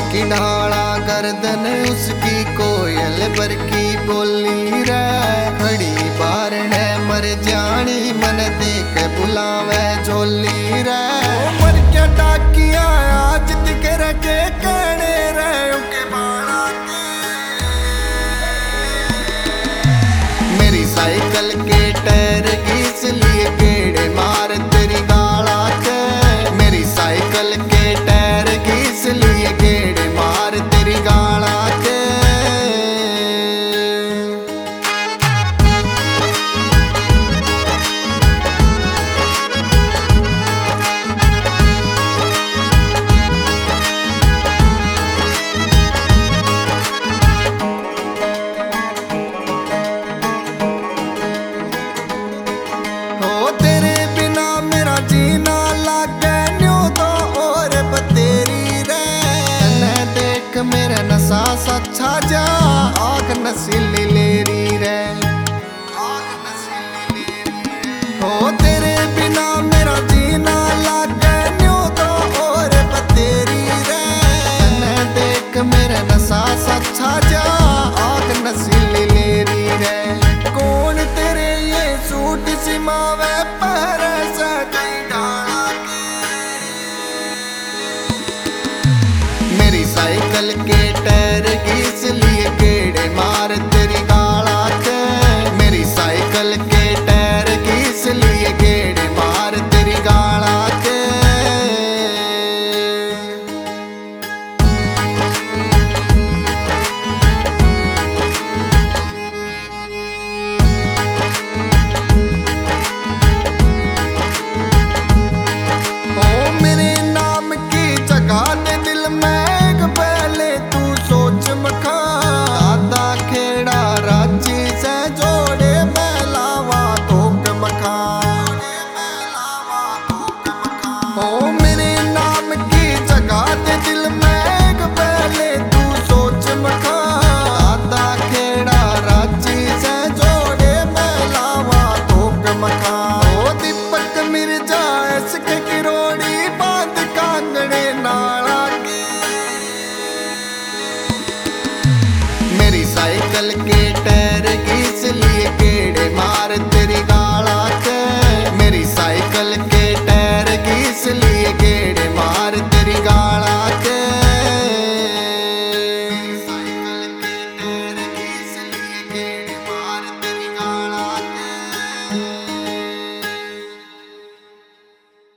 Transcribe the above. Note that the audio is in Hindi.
की ढाला गर्दन उसकी कोयल पर की बोली रे, खड़ी बारण मर जानी मन देख बुलावे झोली रे। मर क्या टाकिया आज दिख रखे कहने रे उनके बाणा के। मेरी साइकिल के टायर घिस लिए गेड़े मार तेरी गाला के। मेरी साइकिल के टायर घिस लिए गेड़े मार तेरी गाला के। हो तेरे बिना मेरा जीना लागे न्यू तो और बतेरी रे। न देख मेरा नशा सच्चा जा आग नसीली